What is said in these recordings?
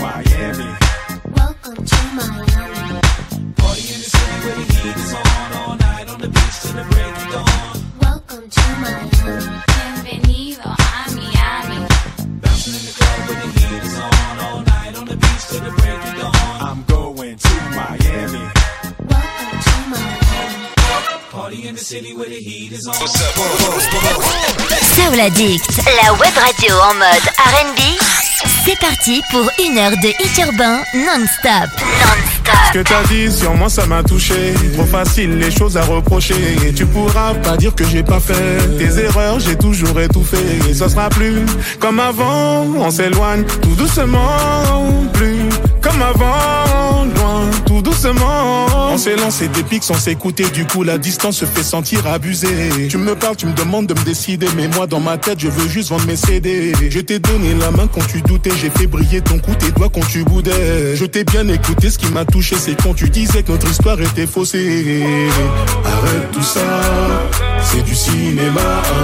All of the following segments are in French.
Miami. Welcome to Miami. Party in the city where the heat is on. All night on the beach till the break of dawn. Welcome to Miami. Bienvenido a Miami. Bouncing in the club where the heat is on. All night on the beach till the break of dawn. I'm going to Miami. Welcome to Miami. Party in the city where the heat is on. Soul Addict, la web radio en mode R&B. C'est parti pour une heure de hit urbain non-stop. Ce que t'as dit sur moi ça m'a touché. Trop facile les choses à reprocher. Et tu pourras pas dire que j'ai pas fait tes erreurs, j'ai toujours étouffé. Et ça sera plus comme avant. On s'éloigne tout doucement. Plus comme avant, loin, tout doucement. On s'est lancé des pics sans s'écouter. Du coup la distance se fait sentir abusée. Tu me parles, tu me demandes de me décider. Mais moi dans ma tête je veux juste vendre mes CD. Je t'ai donné la main quand tu doutais. J'ai fait briller ton cou, tes doigts quand tu boudais. Je t'ai bien écouté, ce qui m'a touché c'est quand tu disais que notre histoire était faussée. Arrête tout ça, c'est du cinéma.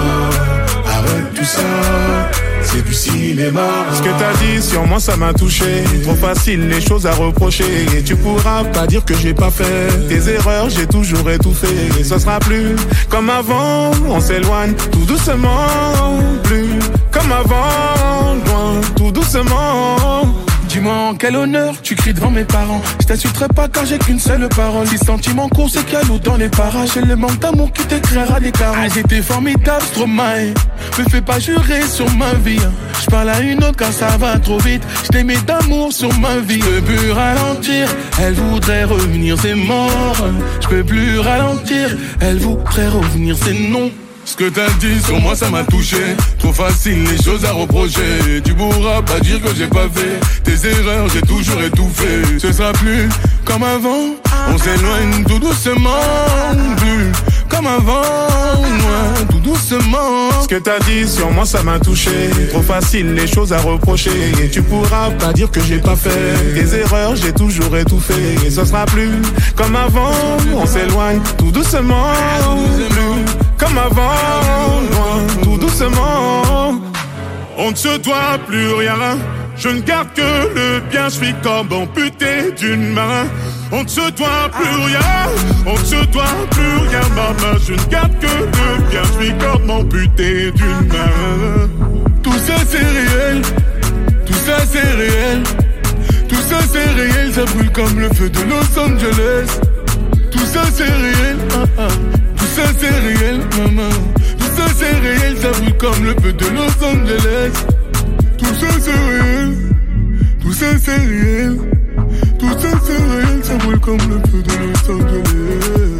Arrête tout ça, c'est du cinéma. Ce que t'as dit sur moi ça m'a touché. Trop facile les choses à reprocher. Et tu pourras pas dire que j'ai pas fait tes erreurs, j'ai toujours étouffé. Et ça sera plus comme avant. On s'éloigne tout doucement. Plus comme avant, loin, tout doucement. Dis-moi en quel honneur tu cries devant mes parents. Je t'insulterai pas car j'ai qu'une seule parole. Si sentiment court c'est qu'il y a l'eau dans les parages. C'est le manque d'amour qui t'éclairera des carreaux. Ah j'étais formidable, Stromae. Me fais pas jurer sur ma vie. Je parle à une autre car ça va trop vite. Je t'aimais d'amour sur ma vie. Je peux plus ralentir, elle voudrait revenir, c'est mort. Je peux plus ralentir, elle voudrait revenir, c'est non. Ce que t'as dit sur moi ça m'a touché. Trop facile les choses à reprocher. Tu pourras pas dire que j'ai pas fait tes erreurs, j'ai toujours étouffé. Ce sera plus comme avant. On s'éloigne tout doucement. Plus comme avant, loin, tout doucement. Ce que t'as dit sur moi ça m'a touché. Trop facile les choses à reprocher. Et tu pourras pas dire que j'ai pas fait tes erreurs, j'ai toujours étouffé. Et ce sera plus comme avant. On s'éloigne tout doucement. Plus comme avant, loin, tout doucement. On ne se doit plus rien. Je ne garde que le bien. Je suis comme amputé d'une main. On ne se doit plus rien. On ne se doit plus rien, maman. Je ne garde que le bien. Je suis comme amputé d'une main. Tout ça c'est réel. Tout ça c'est réel. Tout ça c'est réel. Ça brûle comme le feu de Los Angeles. Tout ça c'est réel. Tout ça c'est réel, maman. Tout ça c'est réel, ça brûle comme le feu de Los Angeles. Tout ça c'est réel. Tout ça c'est réel. Tout ça c'est réel, ça brûle comme le feu de Los Angeles.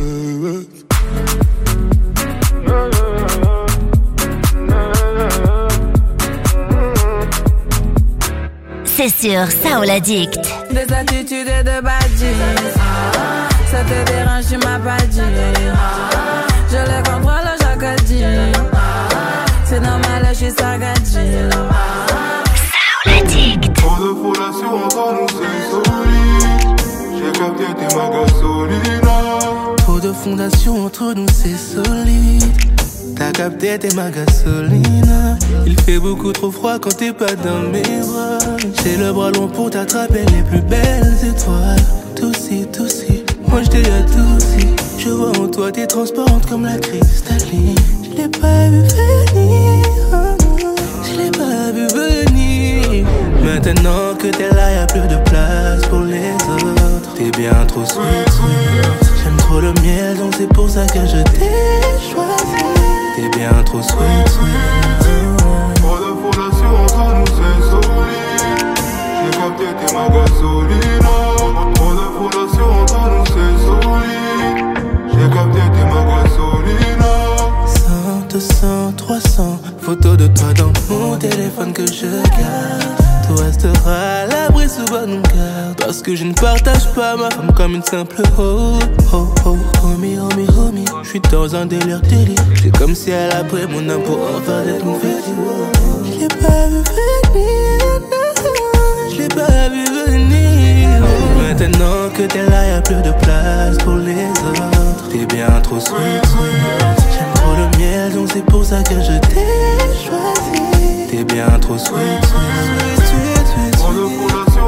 C'est sur Soul Addict. Des attitudes et de badges. Ça te dérange, tu m'as pas dit. Je le contrôle chaque dit. C'est normal, je suis sagadine. Soul Addict. Trop de fondation entre nous, c'est solide. J'ai capté tes magas solides. Trop de fondation entre nous, c'est solide. T'as capté tes ma gasoline. Il fait beaucoup trop froid quand t'es pas dans mes bras. J'ai le bras long pour t'attraper les plus belles étoiles. Toussi, toussi, moi je t'ai adouci. Je vois en toi t'es transparente comme la cristalline. Je l'ai pas vu venir, je l'ai pas vu venir. Maintenant que t'es là y'a plus de place pour les autres. T'es bien trop sweet, sweet. J'aime trop le miel donc c'est pour ça que je t'ai choisi. T'es bien trop sweet, sweet. Trop de fondation entre nous, c'est solide. J'ai capté tes magas solides. Trop de fondation entre nous, c'est solide. J'ai capté tes magas solides. 100, 200, 300 photos de toi dans mon téléphone que je garde. Tout restera à l'abri sous bonne garde. Parce que je ne partage pas ma femme comme une simple hoe. Oh oh, homie, homie, homie. J'suis dans un délire. C'est comme si elle a pris mon âme pour en faire des mauvais. Je l'ai pas vu venir, je l'ai pas vu venir. Maintenant que t'es là y'a plus de place pour les autres. T'es bien trop sweet, sweet. J'aime trop le miel donc c'est pour ça que je t'ai choisi. T'es bien trop sweet, sweet, sweet, sweet, sweet. Trop de fondation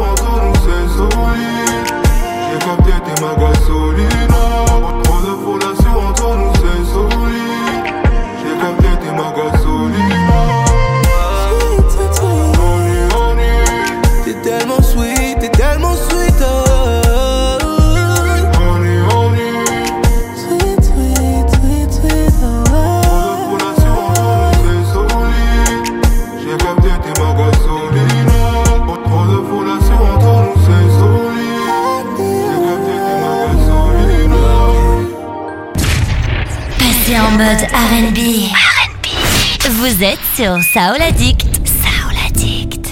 mode R&B. Vous êtes sur Soul Addict. Soul Addict.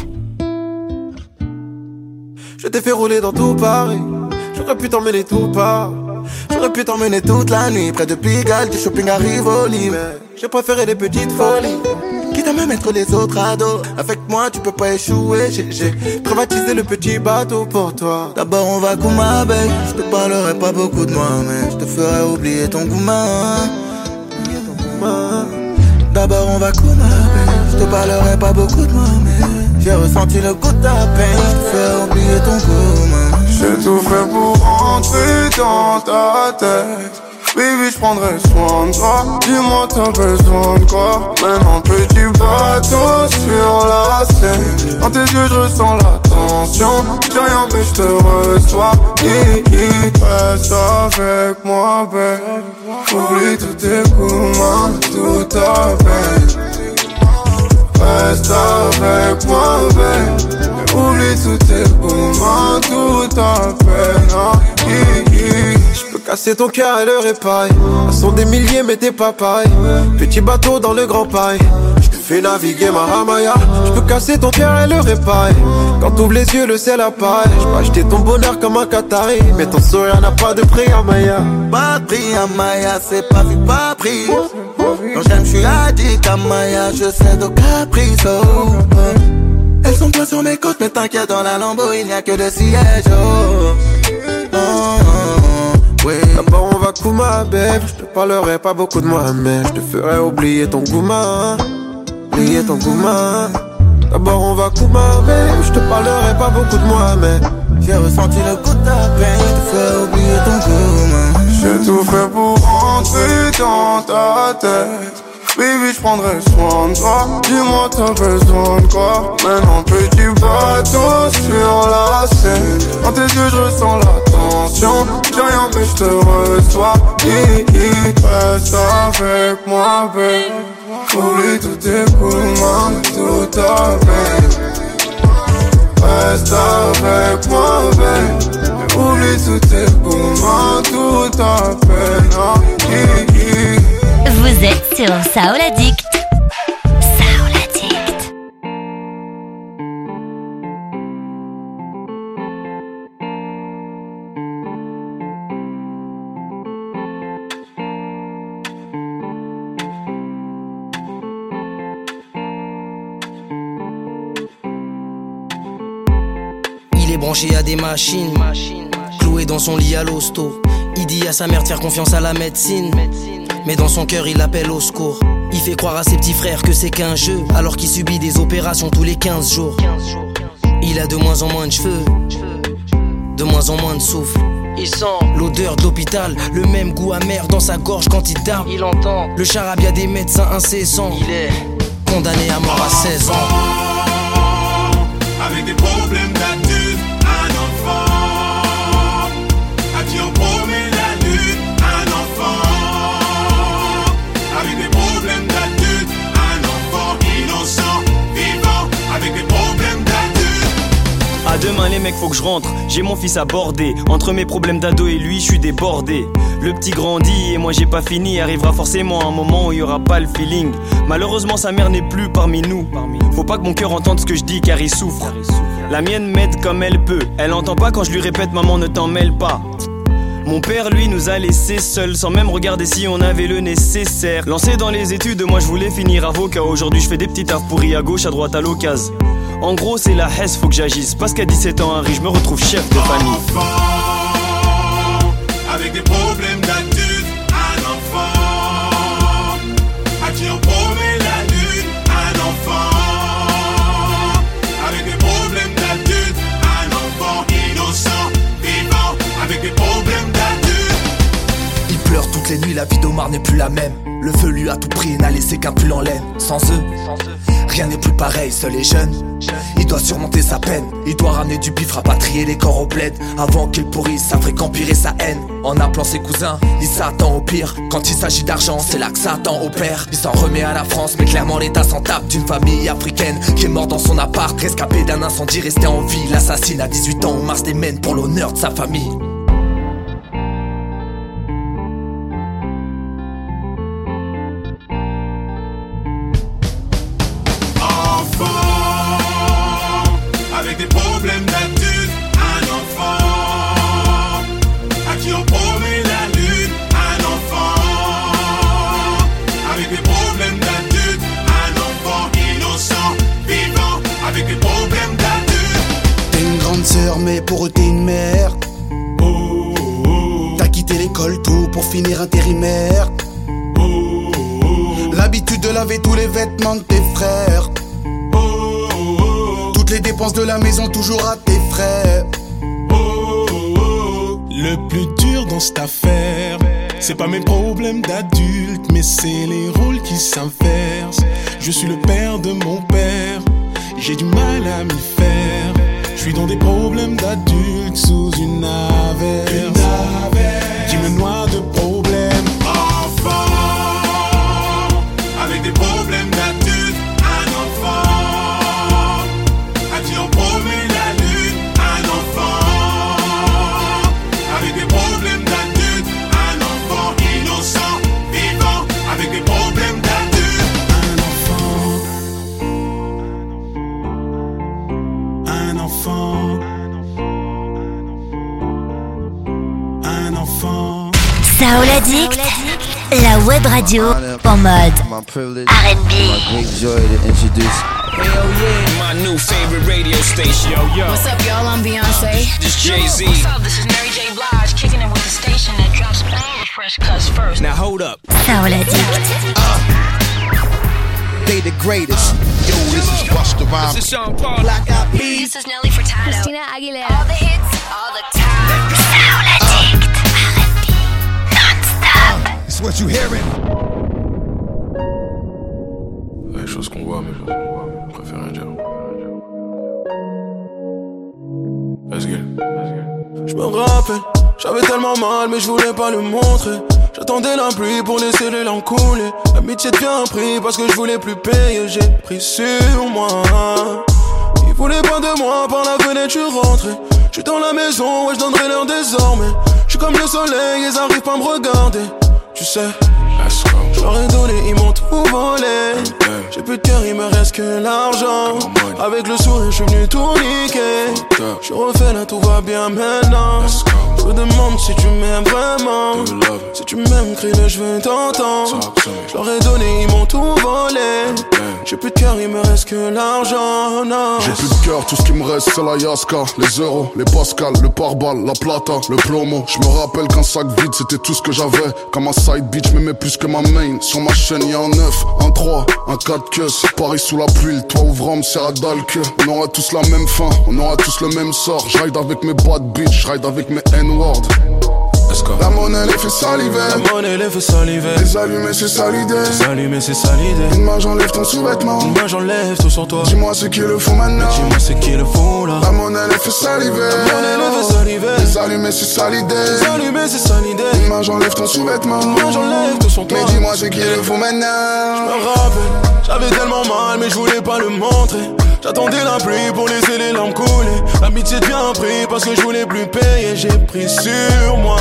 Je t'ai fait rouler dans tout Paris. J'aurais pu t'emmener tout part. J'aurais pu t'emmener toute la nuit près de Pigalle, du shopping à Rivoli. Mais j'ai préféré les petites folies, quitte à me mettre les autres ados. Avec moi tu peux pas échouer. J'ai privatisé le petit bateau pour toi. D'abord on va Kouma Bay. Je te parlerai pas beaucoup de moi, mais je te ferai oublier ton gourmand. D'abord on va Kouma Bay. Je te parlerai pas beaucoup de moi, mais j'ai ressenti le goût de ta peine. Je te ferai oublier ton gourmand. J'ai tout fait pour rentrer dans ta tête. Baby, je prendrai soin de toi. Dis-moi t'as besoin de quoi. Maintenant petit bateau sur la Seine. Dans tes yeux je ressens la tension. J'ai rien mais je te reçois. Reste avec moi, babe. Oublie tous tes coups, toute ta peine. Reste avec moi, babe. Oublie tous tes coups, toute ta peine. Je peux casser ton cœur et le réparer. Elles sont des milliers mais t'es pas pareil. Petit bateau dans le grand paille. Je te fais naviguer ma ramaya. Je peux casser ton cœur et le réparer. Quand t'ouvres les yeux le ciel apparaît. Je peux acheter ton bonheur comme un Qatari. Mais ton sourire n'a pas de prix à Maya. Pas de prix à Maya, c'est pas vu, pas pris. Quand j'aime, je suis addict à Maya. Je sais au caprice. Elles sont pleines sur mes côtes, mais t'inquiète, dans la Lambo, il n'y a que des sièges. Ouais. D'abord on va Kouma, babe. Je te parlerai pas beaucoup de moi, mais je te ferai oublier ton gourmand. Oublier ton gourmand. D'abord on va Kouma, babe. Je te parlerai pas beaucoup de moi, mais j'ai ressenti le goût de ta peine. Je te ferai oublier ton gourmand. J'ai tout fait pour rentrer dans ta tête. Baby, je prendrai soin de toi. Dis-moi t'as besoin de quoi. Maintenant petit bateau sur la Seine. Dans tes yeux je ressens la tension. J'ai rien mais je te reçois. Reste avec moi, babe. Oublie tous tes coups, toute ta peine. Reste avec moi, babe. Oublie tous tes coups, toute ta peine. Vous êtes sur Soul Addict. Soul Addict. Il est branché à des machines, cloué dans son lit à l'hosto. Il dit à sa mère de faire confiance à la médecine, mais dans son cœur il appelle au secours. Il fait croire à ses petits frères que c'est qu'un jeu, alors qu'il subit des opérations tous les 15 jours. Il a de moins en moins de cheveux, de moins en moins de souffle. Il sent l'odeur de l'hôpital, le même goût amer dans sa gorge quand il tape. Il entend le charabia des médecins incessants. Il est condamné à mort à 16 ans. Avec des problèmes d'adulte, un enfant à qui on promet la lune, un enfant. Avec des problèmes d'adulte, un enfant innocent, vivant, avec des problèmes d'adulte. À demain les mecs faut que je rentre, j'ai mon fils à border. Entre mes problèmes d'ado et lui je suis débordé. Le petit grandit et moi j'ai pas fini. Arrivera forcément un moment où il y aura pas le feeling. Malheureusement sa mère n'est plus parmi nous. Faut pas que mon cœur entende ce que je dis car il souffre. La mienne m'aide comme elle peut. Elle entend pas quand je lui répète maman ne t'en mêle pas. Mon père lui nous a laissés seuls sans même regarder si on avait le nécessaire. Lancé dans les études moi je voulais finir avocat. Aujourd'hui je fais des petits tafs pourris à gauche à droite à l'occasion. En gros c'est la hesse faut que j'agisse. Parce qu'à 17 ans Harry je me retrouve chef de famille. Enfant, avec des problèmes d'adulte, un enfant à qui on promet la lune, un enfant avec des problèmes d'adulte, un enfant innocent, vivant, avec des problèmes d'adulte. Il pleure toutes les nuits, la vie d'Omar n'est plus la même. Le feu lui a tout pris et n'a laissé qu'un pull en laine. Sans eux, rien n'est plus pareil, seul et jeune. Il doit surmonter sa peine. Il doit ramener du bif, rapatrier les corps au bled. Avant qu'il pourrisse, ça ferait qu'empirer sa haine. En appelant ses cousins, il s'attend au pire. Quand il s'agit d'argent, c'est là que Satan opère. Il s'en remet à la France, mais clairement l'état s'en tape. D'une famille africaine qui est morte dans son appart. Rescapé d'un incendie, resté en vie. L'assassine à 18 ans, au Mars des Mènes pour l'honneur de sa famille. mais pour eux t'es une merde. T'as quitté l'école tôt pour finir intérimaire. L'habitude de laver tous les vêtements de tes frères. Toutes les dépenses de la maison toujours à tes frais. Le plus dur dans cette affaire, c'est pas mes problèmes d'adulte, mais c'est les rôles qui s'inversent. Je suis le père de mon père, j'ai du mal à m'y faire. Je suis dans des problèmes d'adulte sous une averse qui me noie de problèmes. Enfant, avec des problèmes d'adulte, un enfant à qui on promet la lune. Un enfant avec des problèmes d'adulte, un enfant innocent, vivant avec des problèmes d'adulte. Un enfant, un enfant. Saoul Addict, la web radio en mode R&B. My great joy to introduce. Hell yeah, my new favorite radio station. Yo. What's up, y'all? I'm Beyonce. This Jay-Z. What's up? This is Mary J. Blige, kicking it with the station that drops all the fresh cuts first. Now hold up. Saoul Addict. They the greatest. Yo, this is Busta Rhymes. This is Sean Paul. Black Eyed Peas. This is Nelly Furtado. Christina Aguilera. All the hits, all the time. Saoul Addict, R&B, non-stop. It's what you hearing. Les choses qu'on voit, mais je préfère rien dire. Let's get it. Je me rappelle, j'avais tellement mal mais je voulais pas le montrer. J'attendais la pluie pour laisser les larmes couler. L'amitié devient un prix parce que je voulais plus payer. J'ai pris sur moi. Ils voulaient pas de moi, par la fenêtre je suis rentré. Je suis dans la maison, ouais je donnerai l'heure désormais. Je suis comme le soleil, ils arrivent pas à me regarder. Tu sais, je leur ai donné, ils m'ont tout volé. J'ai plus de cœur, il me reste que l'argent. Avec le sourire, je suis venu tout niquer. Je suis refait là, tout va bien maintenant. Je me demande si tu m'aimes vraiment. Si tu m'aimes, crie-le, je veux t'entendre. Je leur ai donné, ils m'ont tout volé. J'ai plus de cœur, il me reste que l'argent. J'ai plus de cœur, tout ce qui me reste c'est la Yaska. Les euros, les Pascal, le pare-balles, la plata, le plomo. Je me rappelle qu'un sac vide c'était tout ce que j'avais. Comme un side bitch, m'aimais plus que ma main. Sur ma chaîne y'a un 9, un 3, un 4 queues. Paris sous la pluie, le toit ouvrant me sert à dalle que. On aura tous la même fin, on aura tous le même sort. J'ride avec mes bad bitch, j'ride avec mes N-words. La monnaie les fait saliver. La monnaie les fait saliver. Les allumés c'est ça l'idée. Les allumés c'est ça l'idée. Une main j'enlève ton sous-vêtement. Une main j'enlève tout sur toi. Dis-moi ce qu'il le faut maintenant. Dis-moi ce qu'il le faut là. La monnaie les fait saliver. La monnaie les fait saliver. Les allumés c'est ça l'idée. Les allumés c'est ça l'idée. Une main j'enlève ton sous-vêtement. Une main j'enlève tout sur toi. Mais dis-moi ce qu'il le faut maintenant. Je me rappelle, j'avais tellement mal mais je voulais pas le montrer. J'attendais la pluie pour laisser les larmes couler. L'amitié devient un prix parce que je voulais plus payer. J'ai pris sur moi.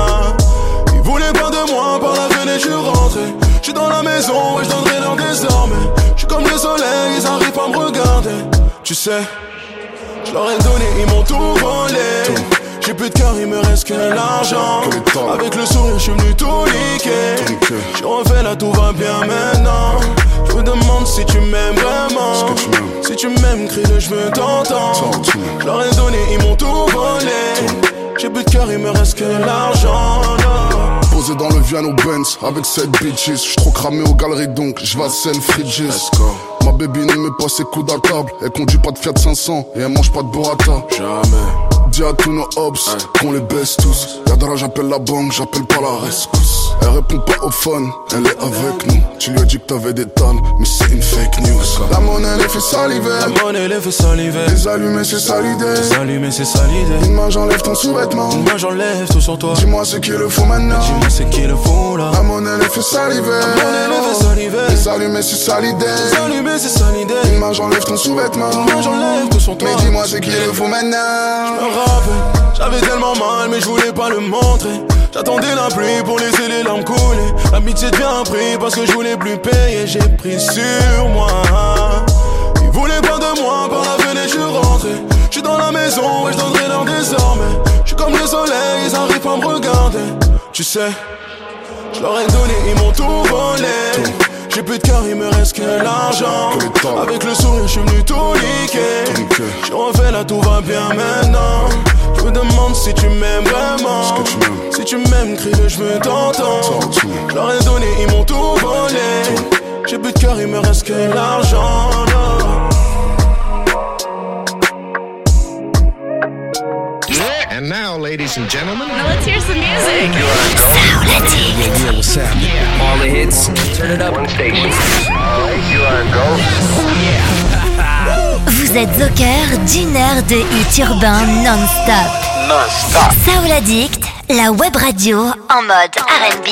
Ils voulaient pas de moi, par la fenêtre je suis rentré. Je suis dans la maison, ouais je donnerai l'heure désormais. Je suis comme le soleil, ils arrivent pas à me regarder. Tu sais, je leur ai donné, ils m'ont tout volé. J'ai plus de cœur, il me reste que l'argent. Avec le sourire, je suis venu tout niquer. Je refais là, tout va bien maintenant. Je me demande si tu m'aimes vraiment. Si tu m'aimes, crie-le, je veux t'entendre. Je leur ai donné, ils m'ont tout volé. J'ai plus de cœur, il me reste que l'argent. Posé dans le Viano Benz avec 7 bitches. J'suis trop cramé aux galeries donc j'vasselle Fridges. Ma baby ne met pas ses coudes à table. Elle conduit pas de Fiat 500 et elle mange pas de burrata. Jamais. Dis à tous nos hops qu'on les baisse tous. Yadra j'appelle la banque, j'appelle pas la rescousse. Elle répond pas au phone, elle est avec nous. Tu lui as dit que t'avais des tonnes, mais c'est une fake news. La monnaie les fait saliver. La monnaie les fait saliver. Les allumés c'est ça l'idée. Les allumés c'est ça l'idée. Une main j'enlève ton sous-vêtement. Une main j'enlève tout sur toi. Dis-moi ce qu'il le faut maintenant. Dis-moi ce qu'il le faut là. La monnaie les fait saliver. La monnaie les fait saliver. Les allumés c'est ça l'idée. Les allumés c'est ça l'idée. Une main j'enlève ton sous-vêtement. Une main j'enlève tout sur toi. Mais dis-moi ce qu'il le faut maintenant. Je me rappelle, j'avais tellement mal mais je voulais pas le montrer. J'attendais la pluie pour laisser les larmes couler. L'amitié devient un prix parce que je voulais plus payer. J'ai pris sur moi. Ils voulaient pas de moi, par la fenêtre je suis rentré. Je suis dans la maison, ouais je donnerai l'heure désormais. Je suis comme le soleil, ils arrivent pas à me regarder. Tu sais, je leur ai donné, ils m'ont tout volé. J'ai plus de cœur, il me reste que l'argent. Avec le sourire, je suis venu tout niquer. Je refais là, tout va bien maintenant. si tu m'aimes vraiment. Si tu m'aimes, crie-le, je veux t'entendre. Je leur ai donné, ils m'ont tout volé. J'ai plus de cœur, il me reste que l'argent. And now, ladies and gentlemen, Now let's hear some music. Yeah, what's happening? All the hits, turn it up. One station. Vous êtes au cœur d'une heure de hits urbains non-stop. Soul Addict, la web radio en mode R&B.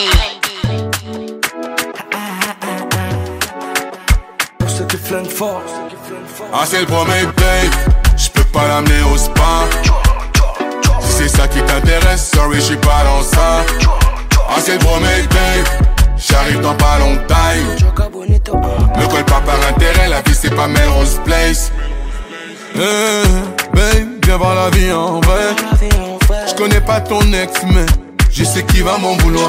Pour ceux qui flinguent fort. Ah, c'est le premier date, j'peux pas l'amener au spa. Si c'est ça qui t'intéresse, sorry, j'suis pas dans ça. Ah, c'est le premier date, j'arrive dans pas longtemps. Me colle pas par intérêt, la vie c'est pas Melrose Place. Babe, viens voir la vie en vrai. J'connais pas ton ex, mais je sais qui va m'en vouloir.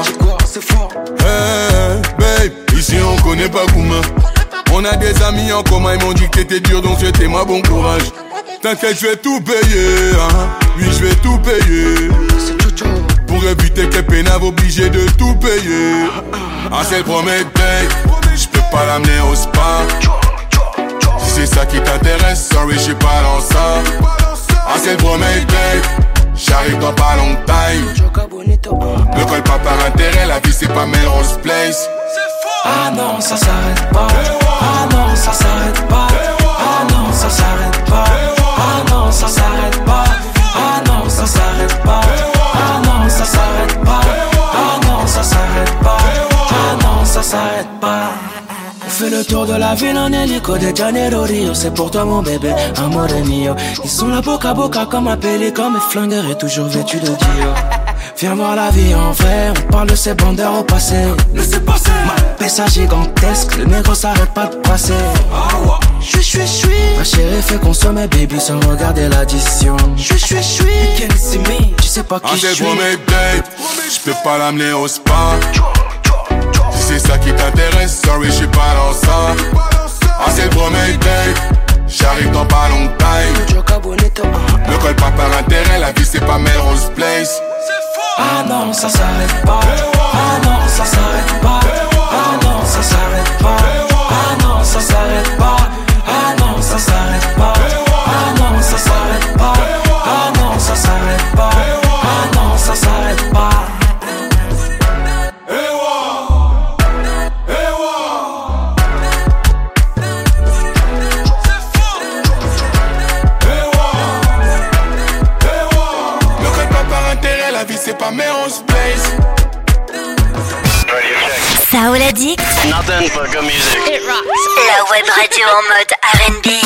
Babe, ici on connaît pas Gouma. On a des amis en commun, ils m'ont dit que t'étais dur, donc souhaitez-moi bon courage. T'inquiète, je vais tout payer, hein. Oui, je vais tout payer. Pour éviter que pénave obligé de tout payer. Ah, c'est le premier date, j'peux pas l'amener au spa. Si c'est ça qui t'intéresse, sorry, j'suis pas dans ça. Ah, c'est le premier date, j'arrive dans pas longtemps. Me colle pas par intérêt, la vie c'est pas Melrose Place. Ah non, ça s'arrête pas. Ah non, ça s'arrête pas. Ah non, ça s'arrête pas. Ah non, ça s'arrête pas. Ah non, ça s'arrête pas. Ah non, ça s'arrête pas. Ah non, ça s'arrête pas. Ah non, ça s'arrête pas. On fait le tour de la ville en hélico de Janeiro Rio. C'est pour toi mon bébé, amore mio. Ils sont là boca à boca comme un pélican. Mes flingueurs est toujours vêtu de Dior. Viens voir la vie en vrai, on parle de ces bandeurs au passé. Laissez passer. Ma pessa gigantesque, le négro s'arrête pas de passer. Chui. Ma chérie fait consommer baby sans regarder l'addition. Chui. Tu sais pas qui je suis. Ah, c'est le premier date, j'peux pas l'amener au spa. Si c'est ça qui t'intéresse, sorry, j'suis pas dans ça. Ah, c'est le premier date, j'arrive dans pas longtemps. Me colle pas par intérêt, la vie c'est pas Melrose Place. Ah non, ça s'arrête pas. Ah non, ça s'arrête pas. Ah non, ça s'arrête pas. Ah non, ça s'arrête pas. Ah non, ça s'arrête pas. Ah non, ça s'arrête pas. Ah non, ça s'arrête pas. Ah non, ça s'arrête pas. C'est pas Melrose Place. Soul Addict. Nothing but good music. It rocks. La web radio en mode R&B.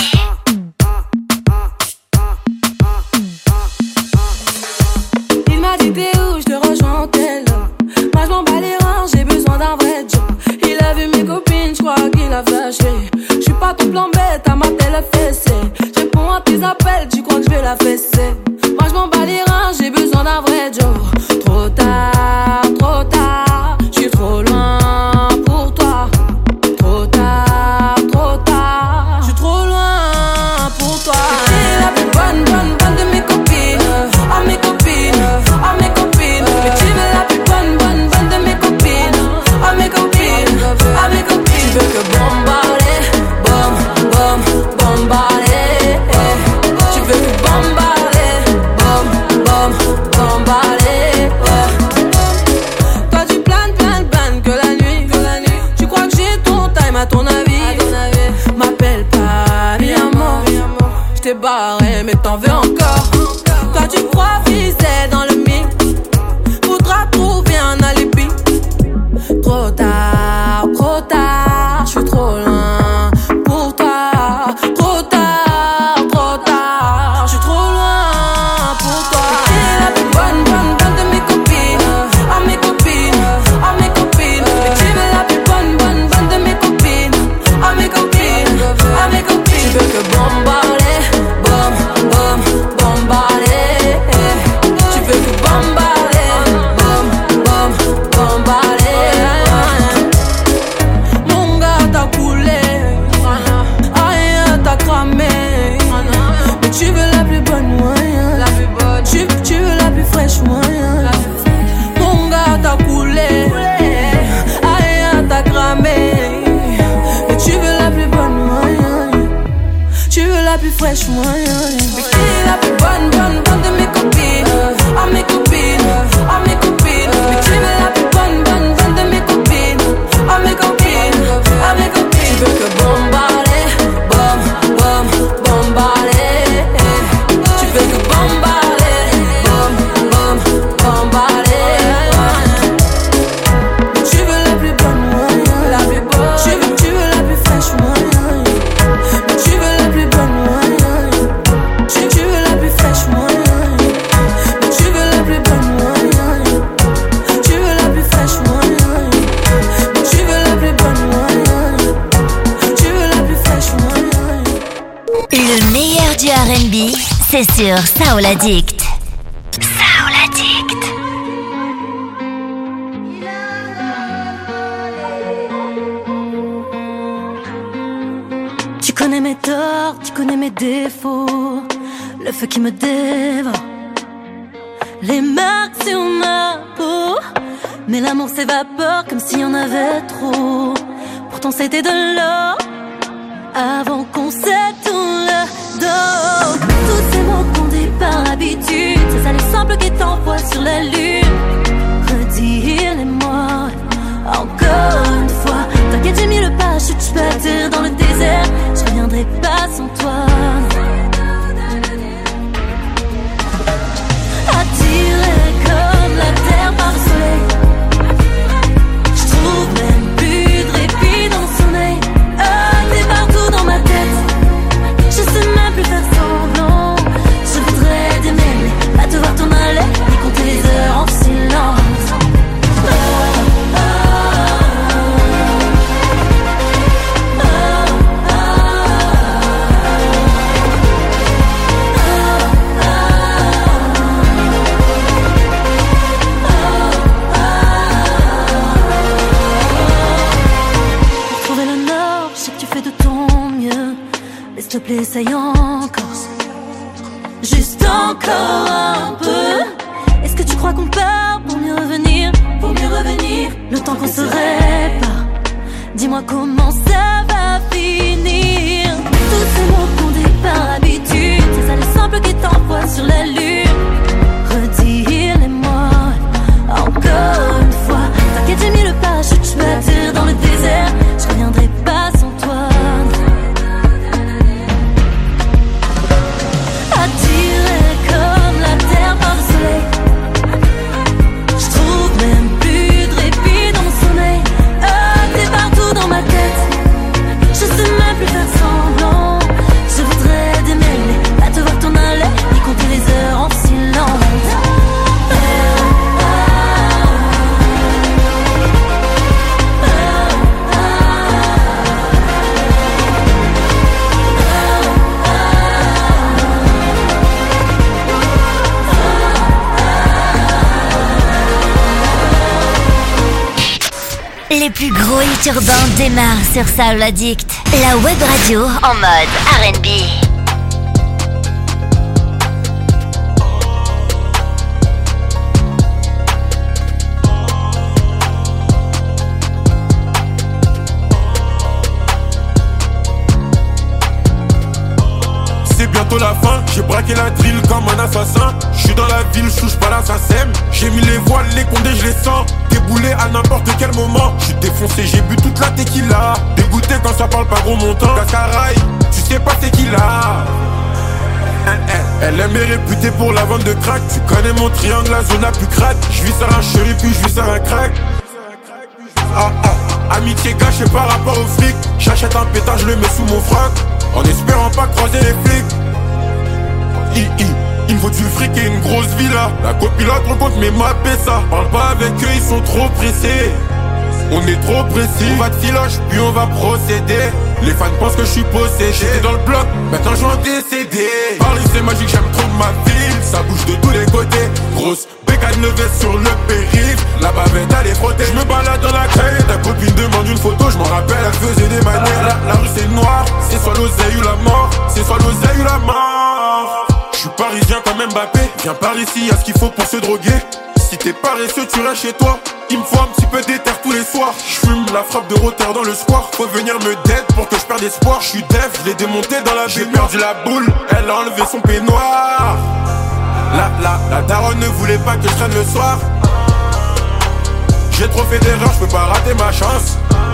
Il m'a dit t'es où, je te rejoins en tel. Moi je m'en bats les reins, j'ai besoin d'un vrai job. Il a vu mes copines, je crois qu'il a flashé. Je suis pas tout plan bête, à ma télé fessée. Je réponds à tes appels, tu crois que je vais la fesser. Moi je m'en bats les reins, j'ai besoin d'un vrai job. Trop tard, je suis trop loin pour toi. Trop tard, je suis trop loin pour toi. T'es la plus bonne de mes copines. À mes copines. Mais tu veux la plus bonne de mes copines. À mes copines. Tu veux que bombarder, bombarder. Tu veux que bombarder, bombarder. Toi tu planes que la nuit. Tu crois que j'ai ton time à ton avis. M'appelle pas mi amor. J't'ai barré mais t'en veux encore. Toi tu crois viser dans le mix. Faudra trouver un alibi. Trop tard, je suis trop loin pour toi. Trop tard, je suis trop loin pour toi. T'es la plus bonne de mes copines. À mes copines. Mais tu veux la plus bonne de mes copines. À mes copines. Tu veux que bombarder, bombarder. c'est sur Soul Addict. Soul Addict. Tu connais mes torts, tu connais mes défauts, le feu qui me dévore, les marques sur ma peau. Mais l'amour s'évapore comme s'il y en avait trop. Pourtant c'était de l'or avant qu'on s'est tourné le dos. Tous ces mots qu'on dit par habitude, c'est ça les simples qui t'envoient sur la lune. Redis-les-moi encore une fois. T'inquiète, j'ai mis le parachute, je peux atterrir dans le désert. Je reviendrai pas sans toi. Attiré comme la terre par le soleil, je trouve même plus de répit dans son œil. T'es partout dans ma tête, je sais même plus faire semblant. Je voudrais t'aimer, pas te voir t'en aller, et compter les heures en silence. S'il te plaît, essaye encore. Juste encore un peu. Est-ce que tu crois qu'on part pour mieux revenir? Pour mieux revenir. Le temps qu'on se répare. Dis-moi comment ça va finir. Tous ces mots qu'on dit par habitude, c'est ça les simples qui t'envoient sur la lune. Redis-les-moi encore une fois. T'inquiète, j'ai mis le parachute, je peux atterrir dans le désert. Je reviendrai pas sans toi. Attiré comme la terre par le soleil, je trouve même plus de répit dans mon sommeil. T'es partout dans ma tête, je sais même plus faire semblant. Je voudrais t'aimer, pas te voir t'en aller, et compter les heures en silence. Les plus gros hits urbains démarrent sur Soul Addict, la web radio en mode R&B. C'est bientôt la fin, j'ai braqué la drill comme un assassin. J'suis dans la ville, j'touche pas la SACEM. J'ai mis les voiles, les condés, je les sens. Déboulé à n'importe quel moment. J'suis défoncé, j'ai bu toute la tequila. Dégoûté quand ça parle pas gros montant. Cascaraï, tu sais pas c'est qui là. Elle est réputée pour la vente de crack. Tu connais mon triangle, la zone la plus crade. J'vis sur un chéri puis j'vis sur un crack. Amitié gâchée par rapport au fric. J'achète un pétard, je le mets sous mon froc, en espérant pas croiser les flics. Il me faut du fric et une grosse villa. La copilote rencontre mes mappés ça. Parle pas avec eux, ils sont trop pressés. On est trop précis. On va de filoche, puis on va procéder. Les fans pensent que je suis possédé. J'étais dans le bloc, maintenant je vais en décéder. Paris c'est magique, j'aime trop ma ville. Ça bouge de tous les côtés. Grosse bécane levée sur le périph'. La bavette elle est frottée. Je me balade dans la caille. Ta copine demande une photo, je m'en rappelle, elle faisait des manières. La rue c'est noir, c'est soit l'oseille ou la mort. C'est soit l'oseille ou la mort. Je suis parisien comme Mbappé. Viens par ici, y'a ce qu'il faut pour se droguer. Si t'es paresseux, tu restes chez toi. Il me faut un petit peu d'éther tous les soirs. J'fume la frappe de Rotter dans le square. Faut venir me dead pour que je perde espoir. J'suis def, je l'ai démonté dans la J'ai perdu la boule, elle a enlevé son peignoir. La daronne ne voulait pas que je traîne le soir. J'ai trop fait d'erreurs, je peux pas rater ma chance.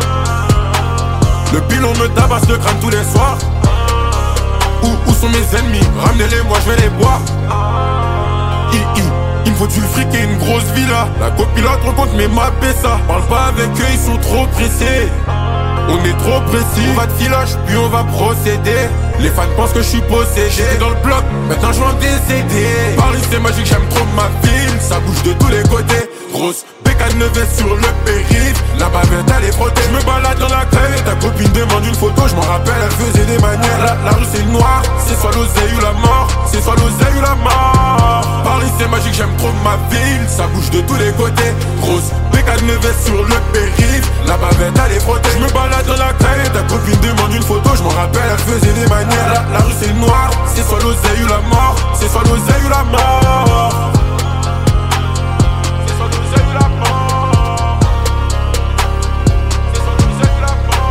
Le pilon me tabasse le crâne tous les soirs. Où sont mes ennemis? Ramenez-les, moi je vais les boire. Il me faut du fric et une grosse villa. La copilote rencontre mes mappés ça. Parle pas avec eux, ils sont trop pressés. On est trop précis. On va de filoche, puis on va procéder. Les fans pensent que je suis possédé. J'étais dans le bloc, maintenant je vais en décéder. Paris c'est magique, j'aime trop ma ville. Ça bouge de tous les côtés. Grosse bécane levée sur le périph'. La bavette elle est frottée. Je me balade dans la caille. Ta copine demande une photo, je m'en rappelle, elle faisait des manières. La rue c'est le noir, c'est soit l'oseille ou la mort. C'est soit l'oseille ou la mort. Paris c'est magique, j'aime trop ma ville. Ça bouge de tous les côtés. Grosse bécane me veste sur le périph'. La bavette elle est frottée. Je me balade dans la caille, ta copine demande une photo, je m'en rappelle, elle faisait des manières. La rue c'est le noir, c'est soit l'oseille ou la mort. C'est soit l'oseille ou la mort. C'est soit l'oseille ou la mort. C'est soit l'oseille ou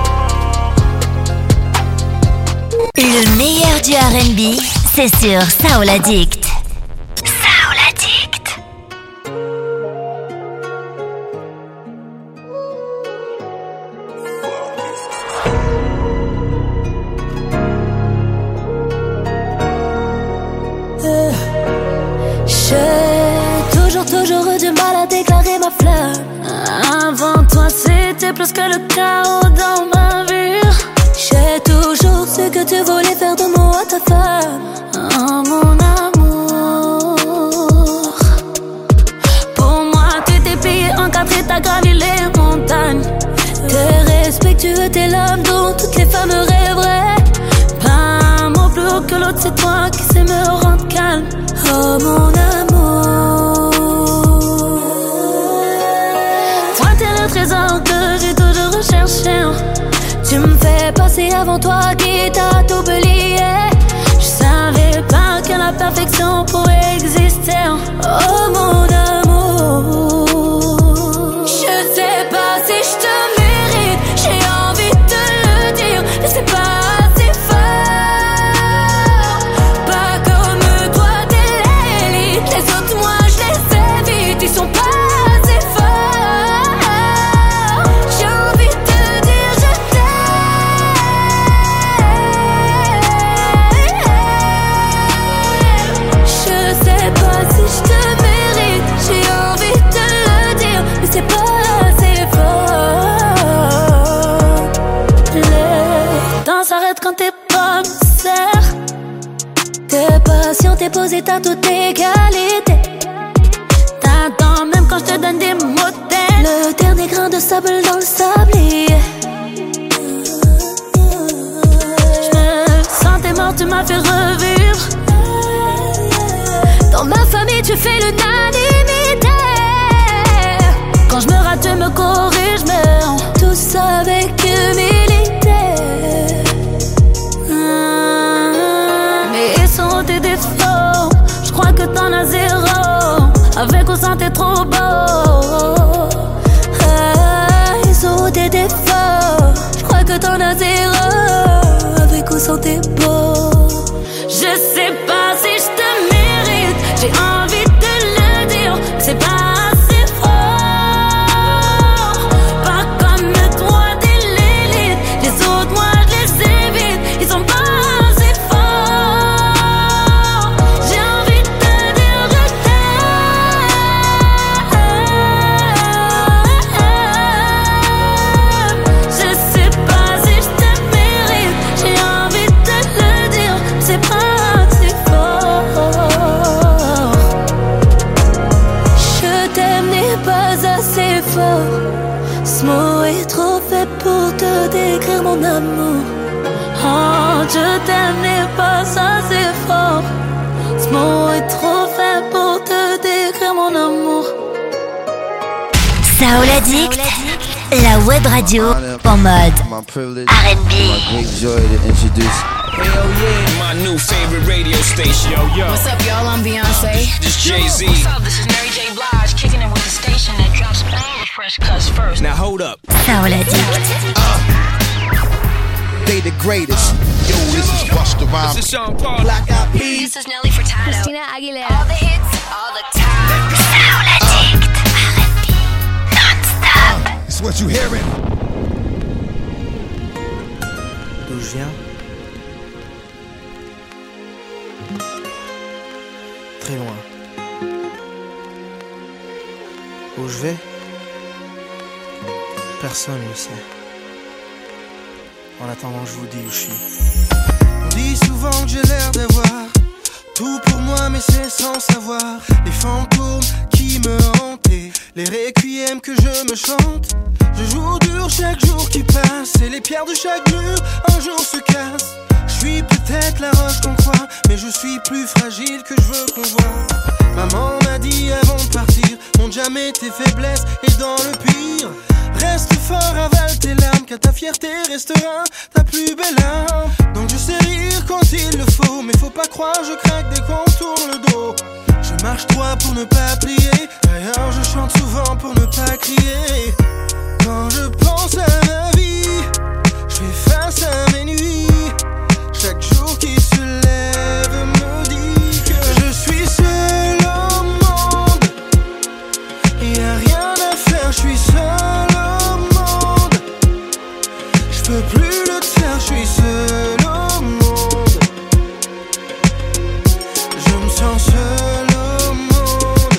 la mort. Le meilleur du R&B, c'est sur Soul Addict. Soul Addict. J'ai toujours eu du mal à déclarer ma flamme. Avant toi c'était plus que le chaos dans ma vie. J'ai toujours su que tu voulais faire de moi ta femme. Oh mon amour. Pour moi tu t'es plié en quatre et t'as gravi les montagnes. T'es respectueux, t'es l'homme dont toutes les femmes rêveraient. Pas un mot plus haut que l'autre, c'est toi qui sais me rendre calme. Oh mon amour. Toi t'es le trésor que j'ai toujours recherché. Tu me fais passer avant toi qui t'a tout oublié. Je savais pas que la perfection pourrait exister. Oh mon amour. Je sais pas si je te mérite. J'ai envie de te le dire, mais c'est pas assez fort. Pas comme toi t'es l'élite. Les autres moi je les évite. Ils sont pas assez forts. J'ai envie de te dire je sais pas si je te mérite, j'ai envie de te le dire, mais c'est pas assez fort. Le temps s'arrête quand t'es pas serre. T'es patient, t'es posé, t'as toutes tes qualités. T'attends même quand je te donne des mots d'aide. Le dernier grain de sable dans le sablier. Je me sentais mort, tu m'as fait revivre. Dans ma famille, tu fais l'unanimité. Quand je me rate, tu me corriges, mais tous avec humilité. Mais ils sont tes défauts. Je crois que t'en as zéro. Avec ou sans, t'es trop beau. Ils sont tes défauts. Je crois que t'en as zéro. Avec ou sans, t'es beau. Je sais pas si je te mérite. J'ai envie de te le dire, c'est pas assez fort. Pas comme toi, t'es l'élite. Les autres, moi, je les évite. Ils sont pas assez forts. J'ai envie de te dire je t'aime. Je sais pas si je te mérite. J'ai envie de te le dire, c'est pas assez fort. Je t'aime n'est pas assez fort. Ce mot est trop fait pour te décrire mon amour. Oh, je t'aime n'est pas assez fort. Ce mot est trop fait pour te décrire mon amour. Soul Addict, la web radio en mode R&B. My great joy to introduce. Hell yeah, my new favorite radio station. Yo. What's up, y'all? I'm Beyonce. This Jay-Z. What's up? This is Mary J. Blige, kicking it with the station that drops all the fresh cuts first. Now hold up. Soul Addict. They the greatest. Yo, this is Busta Rhymes. This is Sean Paul. Black Eyed Peas. This is Nelly Furtado. Christina Aguilera. All the hits, all the time. Soul Addict, R&B, non-stop. It's what you hearing. D'où je viens? Très loin. Où je vais? Personne ne le sait. En attendant, je vous dis où je suis. On dit souvent que j'ai l'air d'avoir tout pour moi, mais c'est sans savoir les fantômes qui me hantaient, les requiems que je me chante. Je joue dur chaque jour qui passe, et les pierres de chaque mur un jour se cassent. Je suis peut-être la roche qu'on croit, mais je suis plus fragile que je veux qu'on voit. Maman m'a dit avant de partir, montre jamais tes faiblesses et dans le pire, reste fort, avale tes larmes, car ta fierté restera ta plus belle âme. Donc je sais rire quand il le faut, mais faut pas croire, je craque dès qu'on tourne le dos. Je marche droit pour ne pas plier, d'ailleurs je chante souvent pour ne pas crier. Quand je pense à ma vie, je fais face à mes nuits. Chaque jour qui se lève me dit que je suis seul au monde. Y'a rien à faire, je suis seul au monde. Je peux plus le faire, je suis seul au monde. Je me sens seul au monde.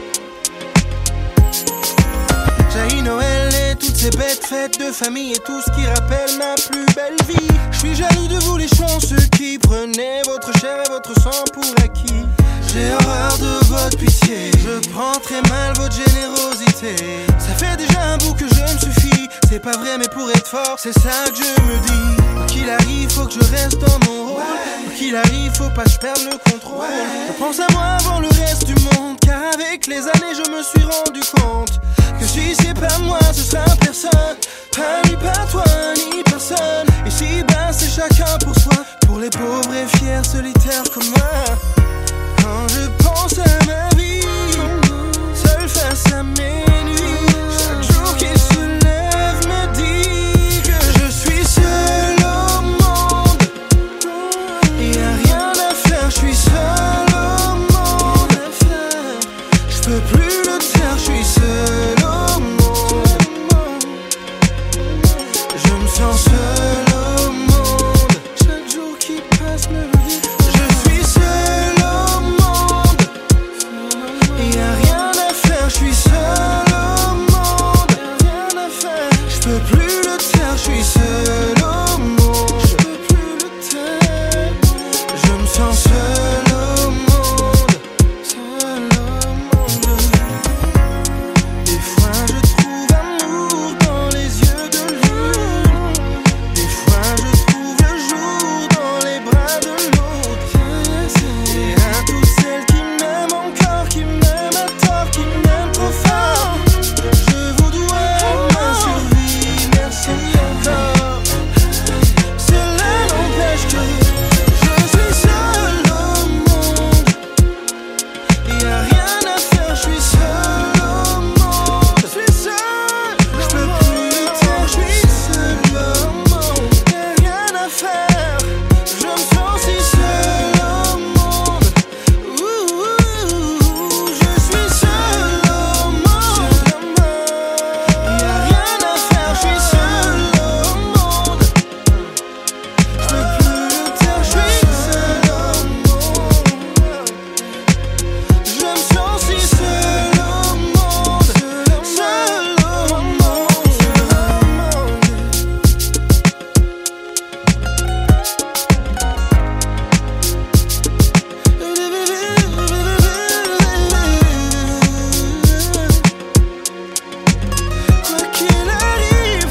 J'ai Noël et toutes ces bêtes fêtes de famille et tout ce qui rappelle ma plus belle vie. Je suis jaloux de vous les chanceux qui prenez votre chair et votre sang pour acquis. J'ai horreur de votre pitié, je prends très mal votre générosité. Ça fait déjà un bout que je me suffis, c'est pas vrai mais pour être fort, c'est ça que je me dis. Quoi qu'il arrive, faut que je reste dans mon rôle. Quoi qu'il arrive, faut pas que je perde le contrôle. Je pense à moi avant le reste du monde, car avec les années je me suis rendu compte que si c'est pas moi, ce sera personne. Pas ni pas toi, ni personne. Et si bas, c'est chacun pour soi. Pour les pauvres et fiers solitaires comme moi. Quand je pense à ma vie, seul face à mes nuits, chaque jour qui se lève me dit que je suis seul au monde. Y'a rien à faire, je suis seul au monde. Je peux plus le faire, je suis seul au monde. Je me sens seul au monde. Chaque jour qui passe me dit je suis seul au monde. Y'a rien à faire, je suis seul au monde. Y'a rien à faire, je peux plus le faire, je suis seul au monde. Je peux plus le taire, je me sens seul au monde. Seul au monde. Des fois je trouve amour dans les yeux de l'une. Des fois je trouve le jour dans les bras de l'autre. Et à toutes celles qui m'aiment encore, qui m'aiment à tort, qui m'aiment trop fort, je vous dois ma survie, merci encore. Cela n'empêche que je suis seul au monde. Y'a rien à faire, je suis seul au monde. Je suis seul, je peux plus le taire, je suis seul au monde. Y'a rien à faire, je me sens si seul au monde. Je suis seul au monde. Y'a rien à faire, je suis seul au monde. Je peux plus le taire, je suis seul au monde. Je me sens si seul au monde. Seul au monde. Quoi qu'il arrive,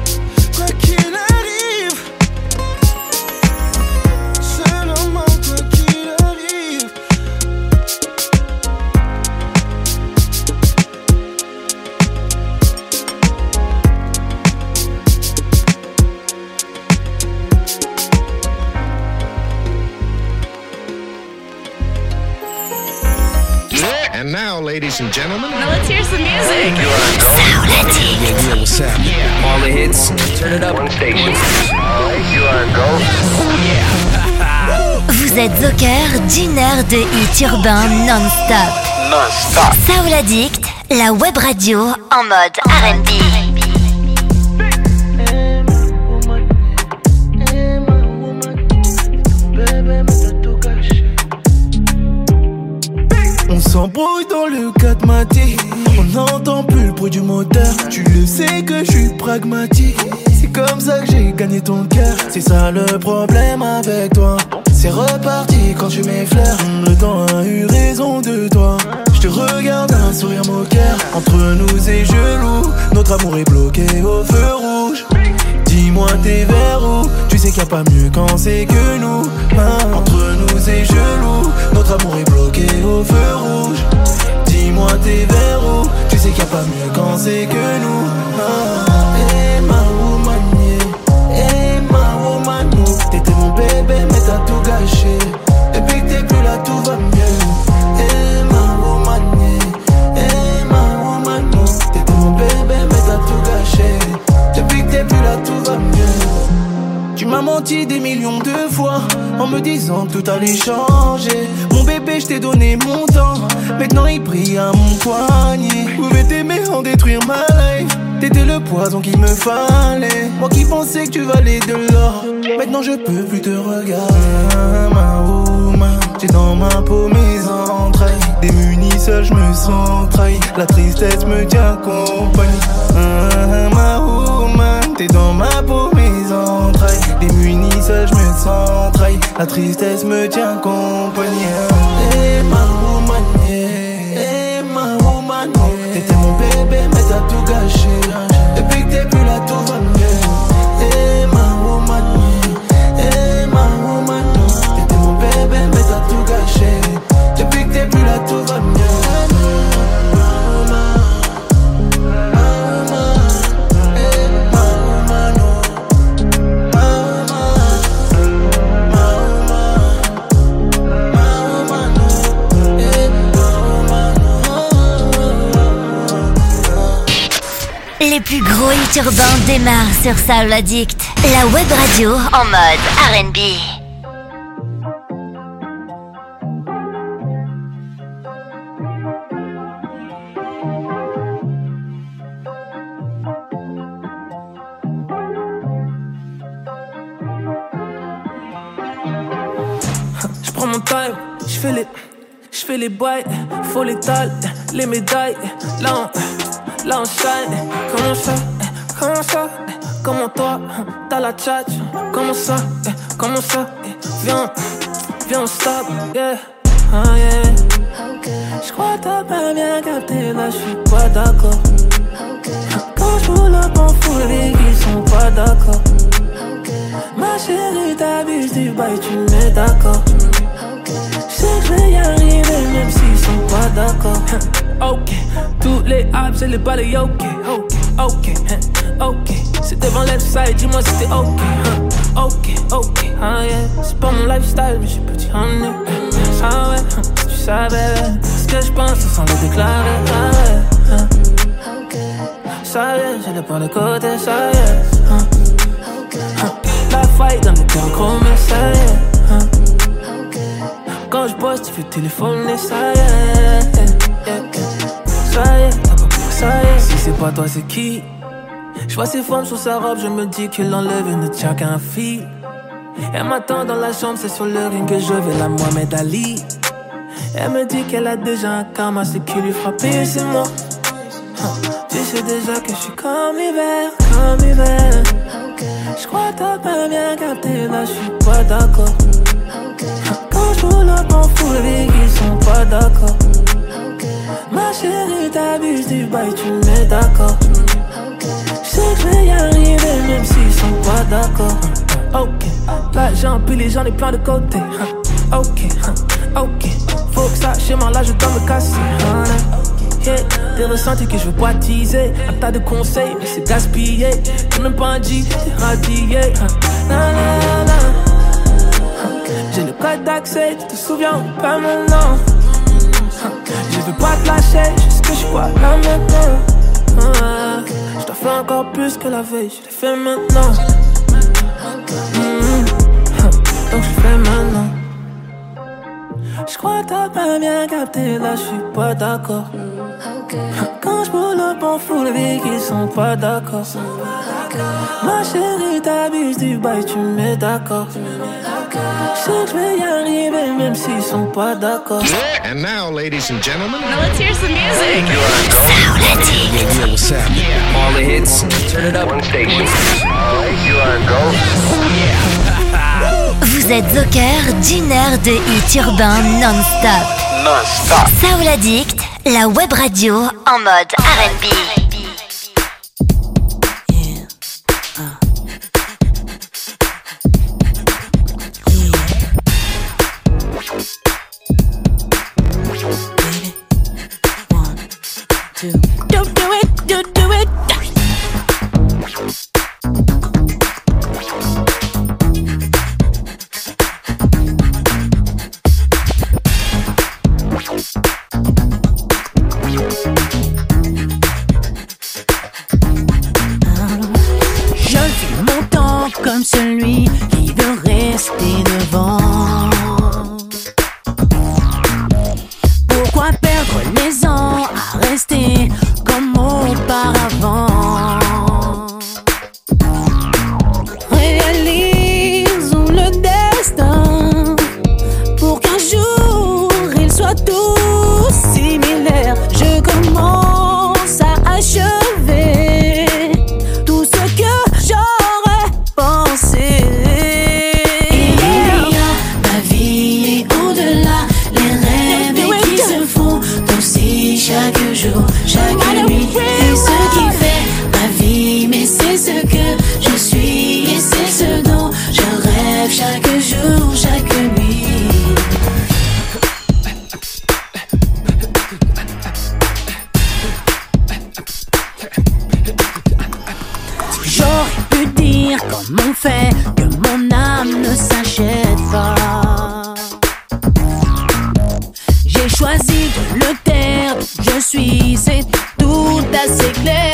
seul au monde, quoi qu'il arrive. And now, ladies and gentlemen, Now let's hear some music. Yeah, what's happening? All the hits, turn it up. One station. You are go. Vous êtes au cœur d'une heure de hits urbains non-stop. Non-stop. Soul Addict, la web radio en mode R&B. On s'embrouille dans le 4 matic, on n'entend plus le bruit du moteur. Tu le sais que je suis pragmatique, c'est comme ça que j'ai gagné ton cœur. C'est ça le problème avec toi, c'est reparti quand tu m'effleures. Le temps a eu raison de toi, je te regarde un sourire moqueur. Entre notre amour est bloqué au feu rouge. Dis-moi t'es vers où? Tu sais qu'il n'y a pas mieux quand c'est que nous. Entre nous c'est chelou. Notre amour est bloqué au feu rouge. Dis-moi t'es vers où? Tu sais qu'il n'y a pas mieux quand c'est que nous. Hey ma woman, yeah. Hey ma woman, oh. T'étais mon bébé mais t'as tout gâché. Depuis que t'es plus là tout va mieux. Hey ma woman, yeah. Hey ma woman, oh. T'étais mon bébé mais t'as tout gâché. Depuis que t'es plus là tout va mieux. Tu m'as menti des millions de fois en me disant que tout allait changer. Mon bébé je t'ai donné mon temps. Maintenant il brille à mon poignet. Pouvais t'aimer en détruire ma life. T'étais le poison qu'il me fallait. Moi qui pensais que tu valais de l'or. Maintenant je peux plus te regarder. Ma woman, j'ai dans ma peau mes entrailles. Démuni seul je me sens trahi. La tristesse me tient compagnie. Ma woman, t'es dans ma peau mes entrailles. Démuni seul je me sens trahi. La tristesse me tient compagnie. Hey ma woman, yeah. Hey ma woman, oh. T'étais mon bébé mais t'as tout gâché. Depuis que t'es plus là tout va mieux. Hey ma woman, yeah. Hey ma woman, oh. T'étais mon bébé mais t'as tout gâché. Depuis que t'es plus là tout va mieux. Les plus gros hits urbains démarrent sur Soul Addict, la web radio en mode R&B. Je prends mon time, je fais les bails, faut l'étal, les médailles, là on shine. Comment ça, comment toi, t'as la tchatch. Comment ça, viens on stop, yeah, yeah. J'crois t'as pas bien capté, là j'suis pas d'accord. Quand j'roule up en foule, les gars sont pas d'accord. Ma chérie t'abuses du bail, tu me mets d'accord. J'sais que j'vais y arriver même s'ils sont pas d'accord. Ok, tous les hypes et les balais, ok. C'est devant left side, dis-moi si t'es ok. Ok, yeah. C'est pas mon lifestyle, mais j'suis petit en nez. Ah ouais, tu savais ce que j'pense sans le déclarer. Ah ouais, ça y est, j'ai le point de côté, ça y est. La faille dans le cœur chromé, ça y est. Quand j'bosse, tu veux téléphoner, ça y est. Ça y est, t'as compris, ça y est. Si c'est pas toi, c'est qui? J'vois ses formes sous sa robe, je me dis que l'enlève et ne tient qu'un fil. Elle m'attend dans la chambre, c'est sur le ring que je vais la Mohamed Ali. Elle me dit qu'elle a déjà un karma, c'est qui lui frappe et c'est moi. Tu sais déjà que je suis comme l'hiver. J'crois t'as pas bien capté, là j'suis pas d'accord. Quand j'roule up en foule, les gars sont pas d'accord. Ma chérie t'abuses du bail, tu me mets d'accord. J'sais que j'vais y arriver même s'ils sont pas d'accord. Ok, là j'ai empilé, j'en ai plein de côté. Ok, faut que ça schéma, là je dois me casser. Yeah, des ressentis que je veux pas teaser. Un tas de conseils, mais c'est gaspillé. T'es même pas un G, t'es radié. J'ai le code d'accès, tu te souviens ou pas maintenant? Je veux pas te lâcher, juste que je suis pas là maintenant. Je dois faire encore plus que la veille, je l'ai fait maintenant. Donc je fais maintenant. J'crois t'as pas bien capté, là j'suis pas d'accord. Quand j'boule up en foule, les gars sont pas d'accord. Ma chérie t'abuses du bail, tu me mets d'accord. J'sais que j'vais y arriver même s'ils sont pas d'accord. And now, ladies and gentlemen, Now let's hear some music. Yeah, what's happening? All the hits, turn it up. One station. Alright, you are go. Vous êtes au cœur d'une heure de hits urbains non-stop. Soul Addict, la web radio en mode R&B. do it. Je vis mon temps comme celui qui veut rester devant. Pourquoi perdre les ans à rester comme auparavant? Réalisons le destin pour qu'un jour il soit tous similaires. Je commence à achever tout ce que j'aurais pensé. Il y a la vie et au-delà, les rêves qui se font aussi chaque jour, chaque nuit. Et ce qui fait ma vie, mais c'est ce que je suis et c'est ce dont je rêve chaque jour, chaque nuit. J'aurais pu dire comme on fait que mon âme ne s'achète pas. J'ai choisi de le taire, je suis, c'est tout assez clair.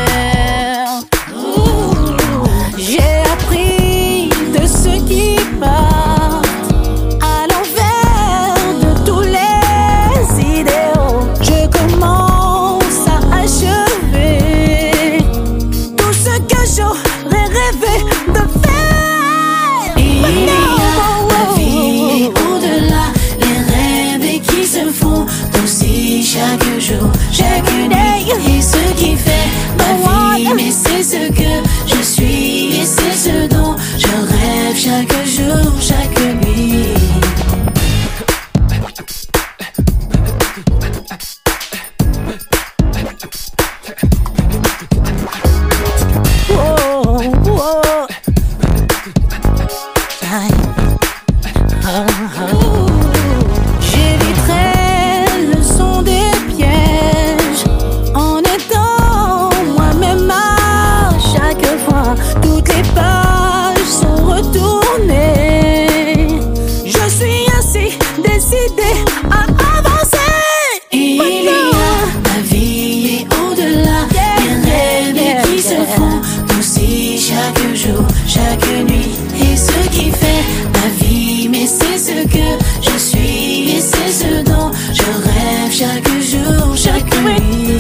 J'ai appris de ceux qui partent à l'envers de tous les idéaux. Je commence à achever tout ce que j'aurais rêvé de faire. Il y a la vie et au-delà, les rêves qui se font aussi chaque jour, chaque nuit. Et ce qui fait ma vie, mais c'est ce que je suis et c'est ce dont je rêve chaque jour, chaque nuit. J'éviterai le son des pièges en étant moi-même à chaque fois. Toutes les pages sont retournées. Je suis ainsi décidée à avancer. Il y a la vie et au-delà, les rêves qui se font aussi chaque jour, chaque nuit. Et ce qui fait ma vie, mais c'est ce que je suis et c'est ce dont je rêve chaque jour, chaque nuit.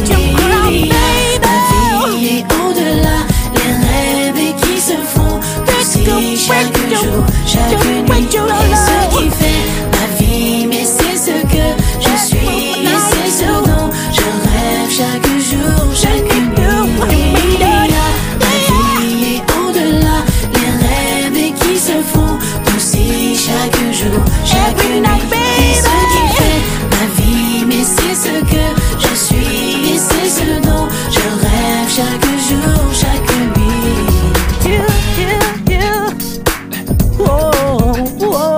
La vie et au-delà, les rêves qui se font aussi chaque jour, chaque nuit. Et ce qui fait ma vie, mais c'est ce que je suis et c'est ce dont je rêve chaque jour, chaque nuit. Il y a la vie et au-delà, les rêves qui se font aussi chaque jour, chaque nuit. Et ce qui fait ma vie, mais c'est ce que je suis et c'est ce dont je rêve chaque jour, chaque nuit. Oh, oh.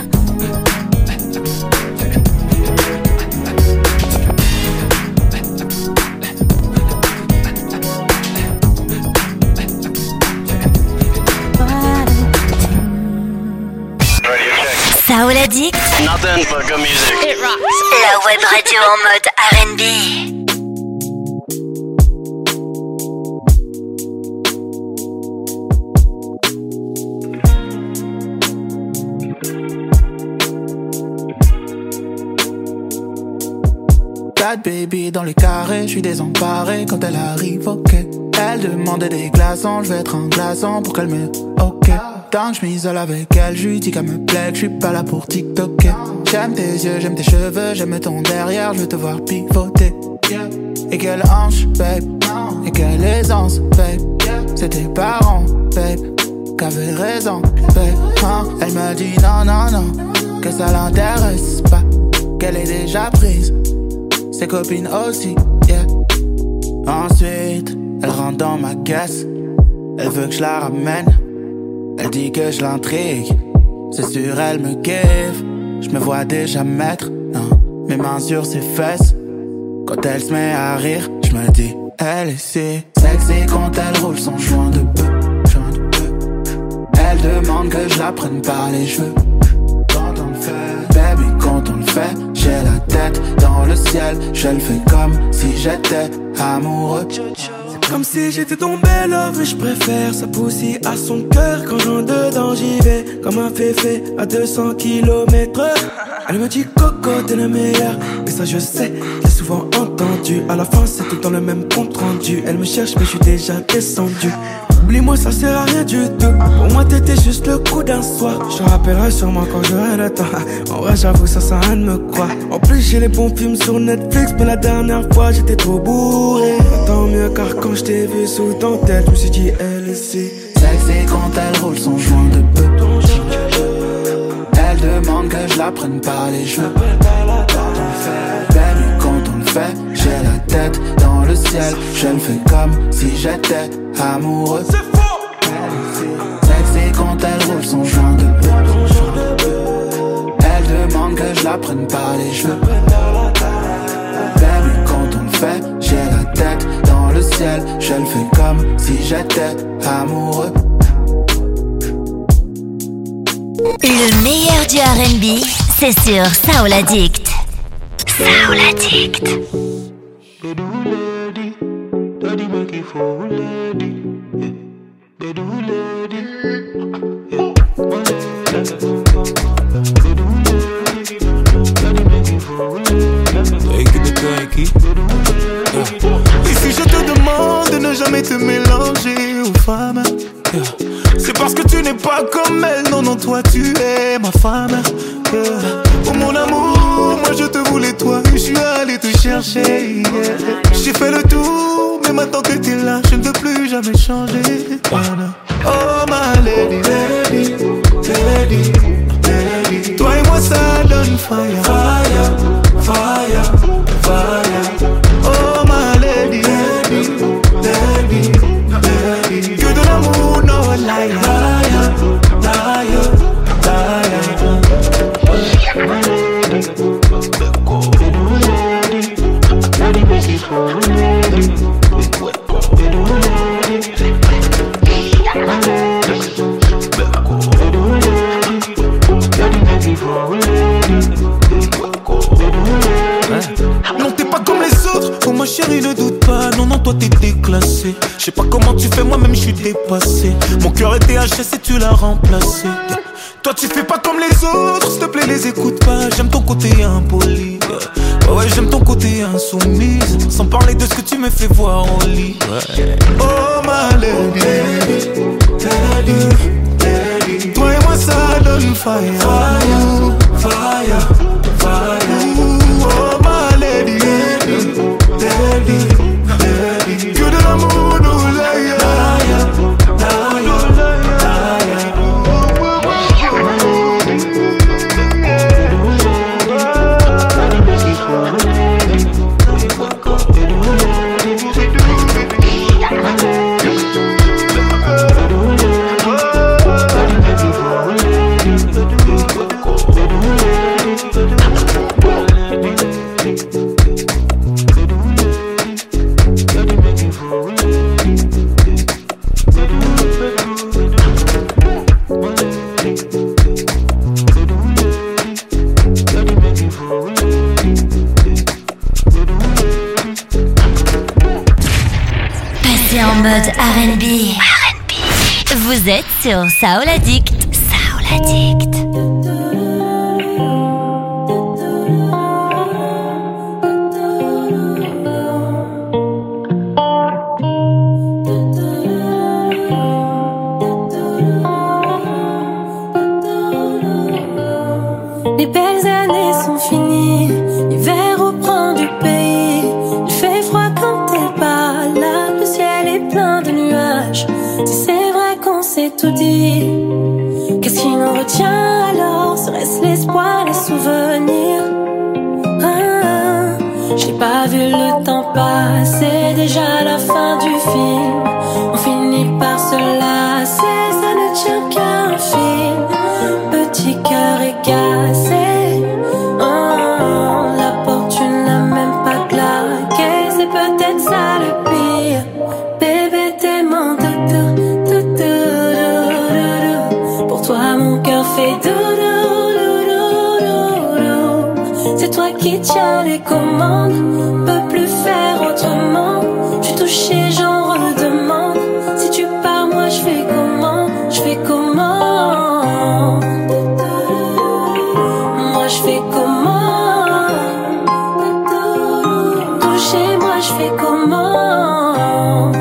Saoul Addict. Nothing but good music. It rocks. La web radio en mode R&B. Bad baby dans les carrés, je suis désemparé quand elle arrive, ok. Elle demandait des glaçons, je vais être un glaçon pour qu'elle me... Ok. Tant que je m'isole avec elle, je lui dis qu'elle me plaît, que je suis pas là pour TikToker. J'aime tes yeux, j'aime tes cheveux, j'aime ton derrière, je veux te voir pivoter. Et quelle hanche, babe, et quelle aisance, babe. C'est tes parents, babe, qu'avaient raison, babe. Hein? Elle me dit non, non, non, que ça l'intéresse pas, qu'elle est déjà prise, ses copines aussi, yeah. Ensuite, elle rentre dans ma caisse, elle veut que je la ramène. Elle dit que je l'intrigue, c'est sûr elle me kiffe. Je me vois déjà mettre mes mains sur ses fesses. Quand elle se met à rire, je me dis, elle est si sexy quand elle roule son joint de peu. Elle demande que je la prenne par les cheveux. Quand on le fait, baby, quand on le fait, j'ai la tête dans le ciel. Je le fais comme si j'étais amoureux. Comme si j'étais tombé love et je préfère sa poussie à son cœur. Quand j'en dedans j'y vais comme un féfé à 200 km/h. Elle me dit Coco t'es le meilleur. Et ça je sais, j'ai souvent entendu. À la fin c'est tout dans le même compte rendu. Elle me cherche mais je suis déjà descendu. Oublie-moi ça sert à rien du tout. Pour moi t'étais juste le coup d'un soir. Je te rappellerai sûrement quand j'aurai le temps. En vrai j'avoue ça sert à rien de me croire. En plus j'ai les bons films sur Netflix. Mais la dernière fois j'étais trop bourré. Tant mieux car quand je t'ai vu sous ton tête, je me suis dit elle est si sexy quand elle roule son joint de peu. Elle demande que je la prenne par les cheveux. Baby quand on le fait, j'ai la tête dans le ciel. Je le fais comme si j'étais amoureux. Sexy quand elle roule son joint de peu. Elle demande que je la prenne par les cheveux. Baby quand on le fait, j'ai la tête dans le ciel. Je le fais comme si j'étais amoureux. Le meilleur du R&B, c'est sur Soul Addict. Soul Addict. Et si je te demande de ne jamais te mélanger aux femmes, c'est parce que tu n'es pas comme elle. Non, non, toi tu es ma femme. Oh mon amour, moi je te voulais toi et je suis allé te chercher. J'ai fait le tour, mais maintenant que t'es là, je ne veux plus jamais changer. Oh ma lady, lady, lady, lady. Toi et moi ça donne fire, fire, fire, fire. Oh ma lady, lady, lady, lady. Que de l'amour, no lie, liar, liar, liar. Non t'es pas comme les autres, oh ma chérie ne doute pas. Non non toi t'es déclassé. Je sais pas comment tu fais, moi-même je suis dépassé. Mon cœur était HS et tu l'as remplacé. Toi tu fais pas comme les autres, s'il te plaît les écoute pas. J'aime ton côté impoli, ouais j'aime ton côté insoumise. Sans parler de ce que tu me fais voir au lit. Oh ma lady, lady, lady. Toi et moi ça donne fire, fire, fire, fire. Oh ma lady, lady, lady, lady. Que de l'amour nous laille, En mode R&B. Vous êtes sur Soul Addict. Soul Addict. Les belles années sont finies, l'hiver reprend du pays. Il fait froid quand elle parle, là le ciel est plein de nuages. Si c'est vrai qu'on s'est tout dit, qu'est-ce qui nous retient alors? Serait-ce l'espoir, les souvenirs? Je n'ai pas vu le temps passer, déjà la fin du film. On finit par se lasser, ça ne tient qu'à un fil. Petit cœur est cassé, la porte tu n'as même pas claqué. tient les commandes, peut plus faire autrement. Je suis touchée, j'en redemande. Si tu pars, moi je fais comment? Je fais comment? Moi je fais comment? Toucher, moi je fais comment?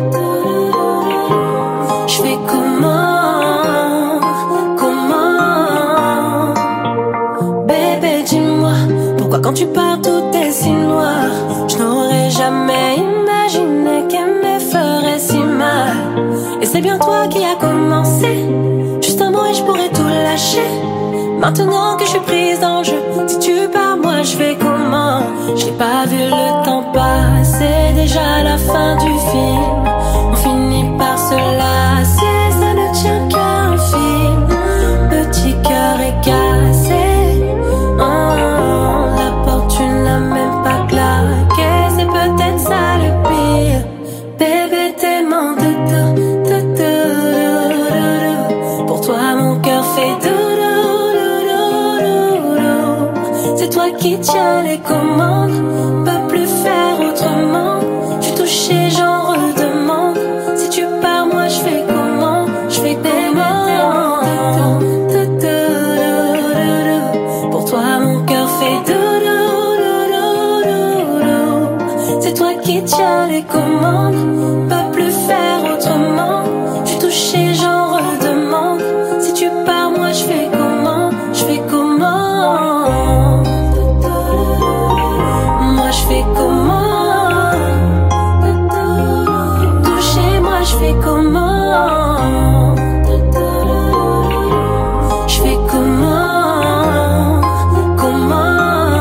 Je fais comment? Comment? Bébé, dis-moi, pourquoi quand tu pars tout est si noir? Je n'aurais jamais imaginé qu'elle me ferait si mal. Et c'est bien toi qui as commencé. Juste un mot et je pourrais tout lâcher. Maintenant que je suis prise dans le jeu, si tu pars, moi je fais comment? J'ai pas vu le temps passer, déjà la fin du film. On finit par se lasser, ça ne tient qu'à un film. Petit cœur est cassé, la porte tu n'as même pas claqué. C'est peut-être ça le pire. Bébé tellement de pour toi mon cœur fait c'est toi qui tiens les commandes, peut plus faire autrement. Je suis touchée, j'en redemande. Si tu pars, moi je fais comment? Je fais comment? Pour toi mon cœur fait c'est toi qui tiens les commandes, peut plus faire autrement. Je suis touchée, j'en redemande. Si tu pars, moi je fais comment? Je fais comment? Moi je fais comment? Toucher, moi je fais comment? Je fais comment? Comment?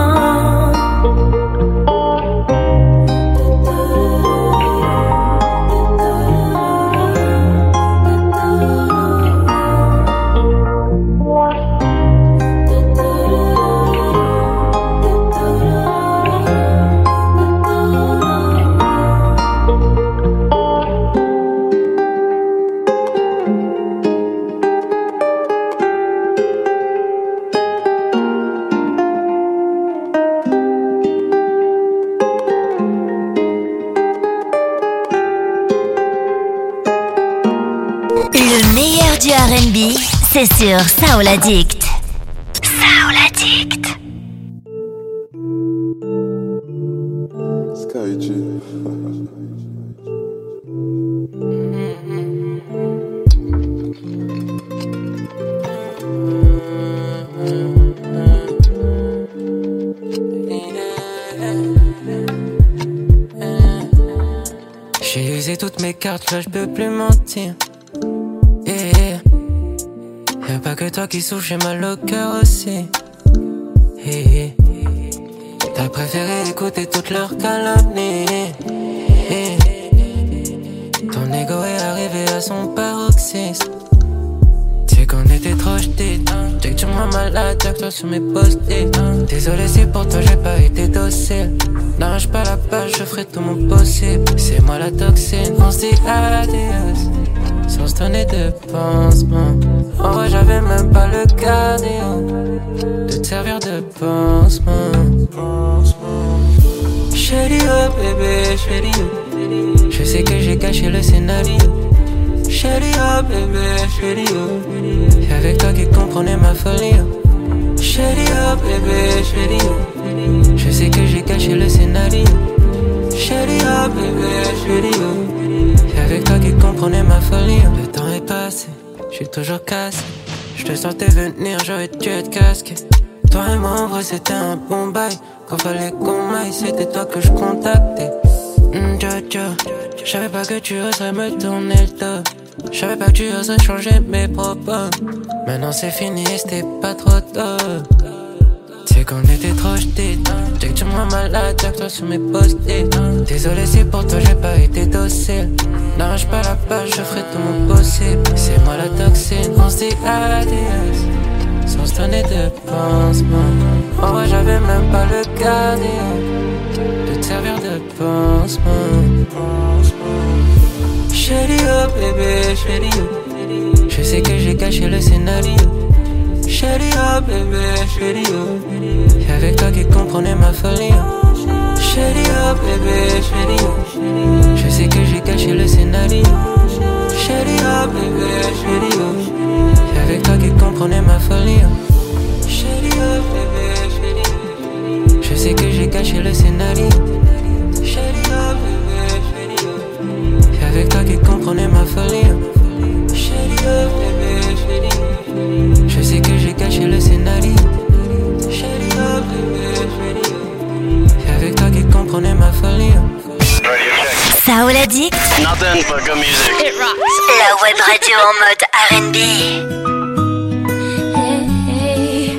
Le meilleur du R&B, c'est sur Soul Addict. Soul Addict. Sky G. J'ai usé toutes mes cartes, là je peux plus mentir. Yeah. Y'a pas que toi qui souffre, j'ai mal au cœur aussi. Yeah. T'as préféré écouter toutes leurs calomnies. Yeah. Ton ego est arrivé à son paroxysme. C'est qu'on était trop ch'tis. Check sur moi malade, check toi sur mes post-it. Désolé si pour toi j'ai pas été docile. N'arrache pas la page, je ferai tout mon possible. C'est moi la toxine, on se dit adios sans se donner de pansement. En vrai j'avais même pas le cardio de te servir de pansement. Chérie oh bébé, chérie oh. Je sais que j'ai caché le scénario. Chérie oh bébé, chérie oh. C'est avec toi qui comprenais ma folie oh. Chérie oh bébé, chérie oh. Je sais que j'ai caché le scénario. Chérie oh bébé, chérie oh. C'est avec toi qui comprenais ma folie oh. Le temps est passé, je suis toujours cassé. Je te sentais venir, j'aurais dû être casqué. Toi et moi en vrai c'était un bon bail. Quand fallait qu'on m'aille, c'était toi que je contactais. Je savais pas que tu oserais me tourner le dos. Je savais pas que tu oserais changer mes propos. Maintenant c'est fini, c'était pas trop tôt. C'est qu'on était trop ch'tis. Check sur moi malade, check toi sur mes post-it. Désolé si pour toi j'ai pas été docile. N'arrache pas la page, je ferai tout mon possible. C'est moi la toxine, on se dit adios sans se donner de pansement. En vrai j'avais même pas le cardio de te servir de pansement. Chérie oh bébé, chérie oh. Je sais que j'ai caché le scénario. Chérie, oh bébé, chérie, oh. C'est avec toi qui comprenais ma folie, oh. Chérie, oh bébé, chérie, oh. Je sais que j'ai caché le scénario. Chérie, oh bébé, chérie, oh. C'est avec toi qui comprenais ma folie, oh. Chérie, oh bébé, chérie, oh. Je sais que j'ai caché le scénario. Chérie, oh bébé, chérie, oh. C'est avec toi qui comprenais ma folie, oh. Chérie, oh bébé, chérie, oh. Je sais que j'ai caché le scénario. Chérie, oh bébé, chérie, oh. C'est avec toi qui comprenais ma folie, oh. Saoul Addict. Nothing but good music. It rocks. La web radio en mode R&B. Hey, hey.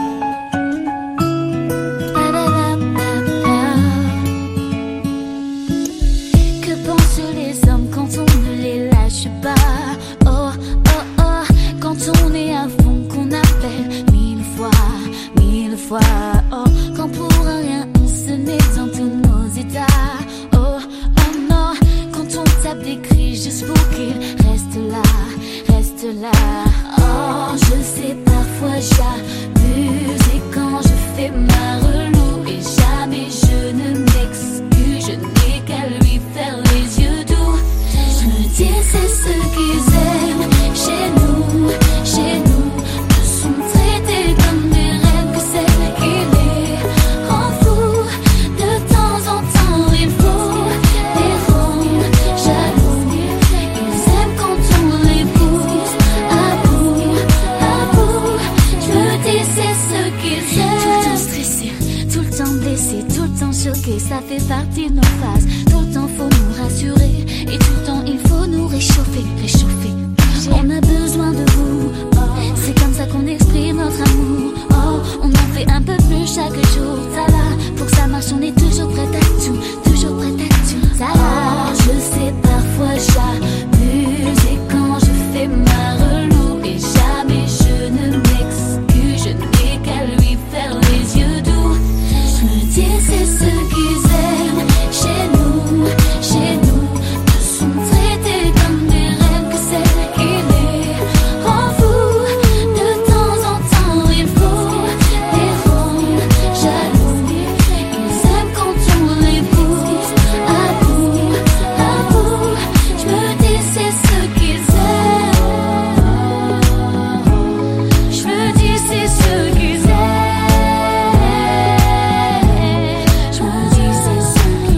Que pensent les hommes quand on ne les lâche pas? Oh, oh, oh. Quand on est à fond, qu'on appelle mille fois. Oh, quand pour rien on se met dans tous nos états. Oh, oh non. Quand on tape des cris juste pour qu'ils restent là. Oh, je sais parfois j'abuse et quand je fais ma relou et jamais je ne m'excuse, je n'ai qu'à lui faire les yeux doux. Je me dis c'est ce qu'ils aiment chez nous, de sont traités comme des rêves que c'est qu'il les rend fous. De temps en temps il faut les rendre jaloux. Ils aiment quand on les pousse à bout. Je me dis c'est ce qu'ils aiment. Tout le temps stressé, tout le temps blessé, tout le temps choqué, ça fait partie de nos phases. Tout le temps faut nous rassurer et tout le temps il faut nous réchauffer. On a besoin de vous, oh. C'est comme ça qu'on exprime notre amour, oh. On en fait un peu plus chaque jour, ça va. Pour que ça marche on est toujours prêt